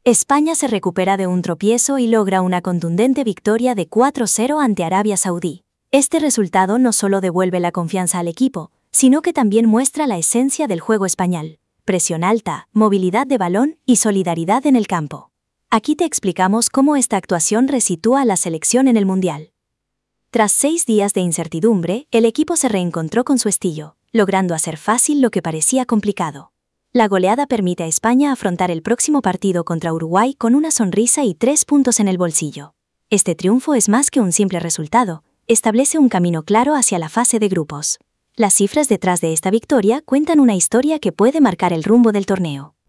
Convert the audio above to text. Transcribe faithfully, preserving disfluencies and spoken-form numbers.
España se recupera de un tropiezo y logra una contundente victoria de cuatro cero ante Arabia Saudí. Este resultado no solo devuelve la confianza al equipo, sino que también muestra la esencia del juego español: presión alta, movilidad de balón y solidaridad en el campo. Aquí te explicamos cómo esta actuación resitúa a la selección en el Mundial. Tras seis días de incertidumbre, el equipo se reencontró con su estilo, logrando hacer fácil lo que parecía complicado. La goleada permite a España afrontar el próximo partido contra Uruguay con una sonrisa y tres puntos en el bolsillo. Este triunfo es más que un simple resultado, establece un camino claro hacia la fase de grupos. Las cifras detrás de esta victoria cuentan una historia que puede marcar el rumbo del torneo.